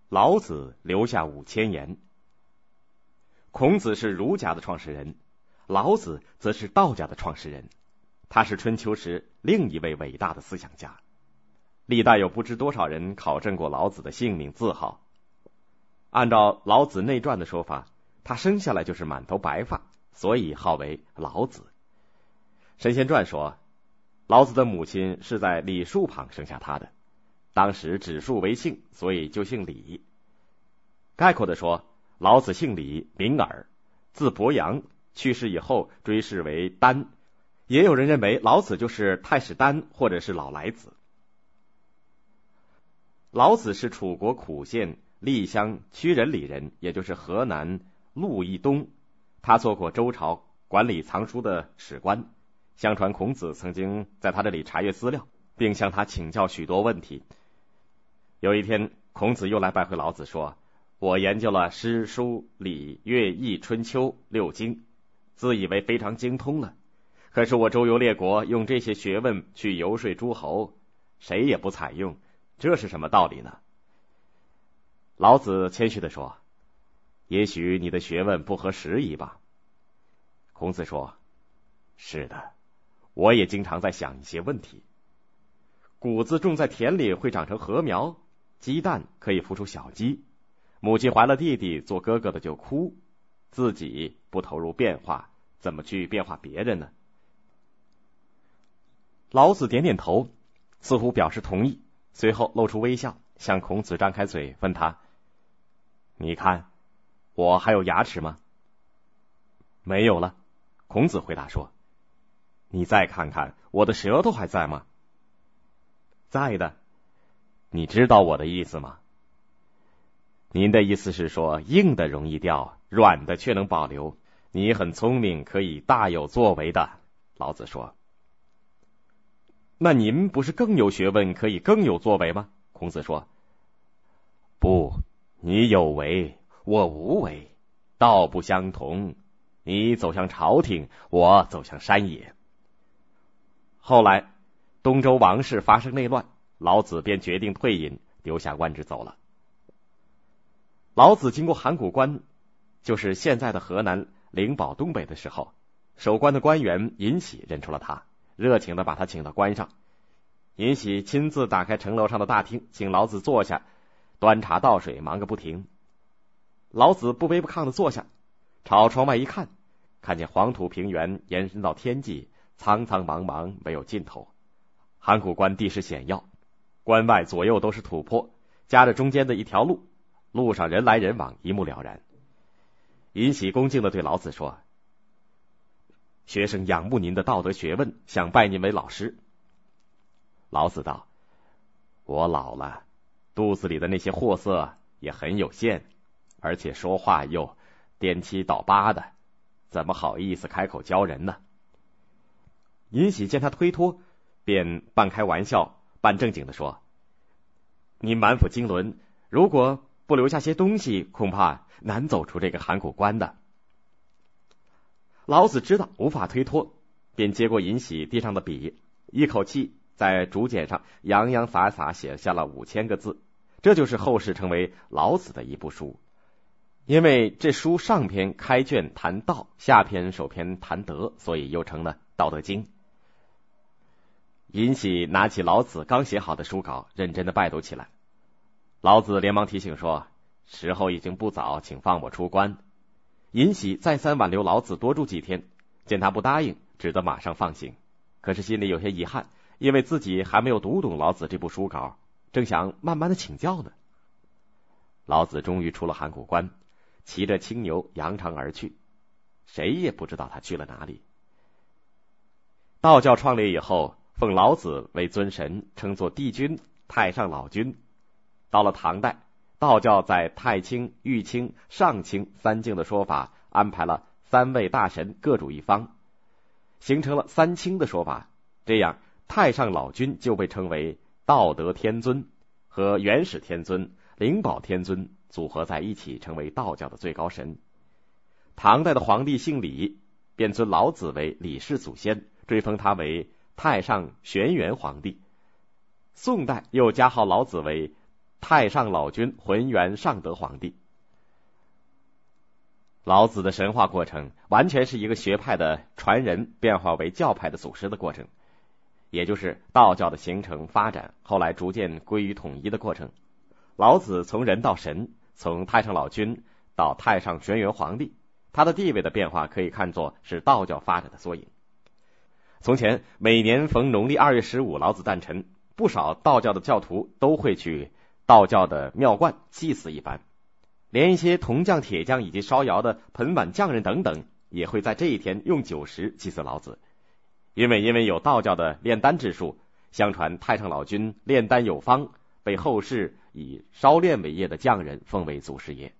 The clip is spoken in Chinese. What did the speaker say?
老子留下5000言。孔子是儒家的创始人，老子则是道家的创始人，他是春秋时另一位伟大的思想家。历代有不知多少人考证过老子的姓名字号。按照老子内传的说法，他生下来就是满头白发，所以号为老子。神仙传说，老子的母亲是在李树旁生下他的，当时指树为姓，所以就姓李。概括地说，老子姓李，名耳，字伯阳，去世以后追谥为丹。也有人认为老子就是太史丹或者是老来子。老子是楚国苦县厉乡曲仁里人，也就是河南鹿邑东。他做过周朝管理藏书的史官，相传孔子曾经在他这里查阅资料，并向他请教许多问题。有一天，孔子又来拜会老子，说：我研究了诗书礼乐易春秋6经，自以为非常精通了，可是我周游列国，用这些学问去游说诸侯，谁也不采用，这是什么道理呢？老子谦虚地说：也许你的学问不合时宜吧。孔子说：是的，我也经常在想一些问题。谷子种在田里会长成禾苗，鸡蛋可以孵出小鸡，母亲怀了弟弟，做哥哥的就哭，自己不投入变化，怎么去变化别人呢？老子点点头，似乎表示同意，随后露出微笑，向孔子张开嘴，问他：你看，我还有牙齿吗？没有了，孔子回答说。你再看看，我的舌头还在吗？在的。你知道我的意思吗？您的意思是说，硬的容易掉，软的却能保留。你很聪明，可以大有作为的。老子说。那您不是更有学问，可以更有作为吗？孔子说。不，你有为，我无为，道不相同。你走向朝廷，我走向山野。后来东周王室发生内乱，老子便决定退隐，留下官职走了。老子经过函谷关，就是现在的河南灵宝东北的时候，守关的官员尹喜认出了他，热情地把他请到关上。尹喜亲自打开城楼上的大厅，请老子坐下，端茶倒水，忙个不停。老子不卑不亢地坐下，朝窗外一看，看见黄土平原延伸到天际，苍苍茫茫，没有尽头。函谷关地势险要，关外左右都是土坡，夹着中间的一条路，路上人来人往，一目了然。尹喜恭敬地对老子说：学生仰慕您的道德学问，想拜您为老师。老子道：我老了，肚子里的那些货色也很有限，而且说话又颠七倒八的，怎么好意思开口教人呢？尹喜见他推脱，便半开玩笑半正经地说：您满腹经纶，如果不留下些东西，恐怕难走出这个函谷关的。老子知道无法推脱，便接过尹喜地上的笔，一口气在竹简上洋洋洒洒写下了5000个字，这就是后世称为老子的一部书。因为这书上篇开卷谈道，下篇首篇谈德，所以又成了《道德经》。尹喜拿起老子刚写好的书稿，认真的拜读起来。老子连忙提醒说：时候已经不早，请放我出关。尹喜再三挽留老子多住几天，见他不答应，只得马上放行。可是心里有些遗憾，因为自己还没有读懂老子这部书稿，正想慢慢的请教呢。老子终于出了函谷关，骑着青牛扬长而去，谁也不知道他去了哪里。道教创立以后，奉老子为尊神，称作帝君、太上老君。到了唐代，道教在太清、玉清、上清3经的说法安排了3位大神各主一方，形成了3清的说法。这样太上老君就被称为道德天尊，和元始天尊、灵宝天尊组合在一起，成为道教的最高神。唐代的皇帝姓李，便尊老子为李氏祖先，追封他为太上玄元皇帝。宋代又加号老子为太上老君浑元上德皇帝。老子的神话过程完全是一个学派的传人变化为教派的祖师的过程，也就是道教的形成发展，后来逐渐归于统一的过程。老子从人到神，从太上老君到太上玄元皇帝，他的地位的变化可以看作是道教发展的缩影。从前每年逢农历2月15老子诞辰，不少道教的教徒都会去道教的庙观祭祀一番，连一些铜匠、铁匠以及烧窑的盆碗匠人等等，也会在这一天用酒食祭祀老子。因为有道教的炼丹之术，相传太上老君炼丹有方，被后世以烧炼为业的匠人奉为祖师爷。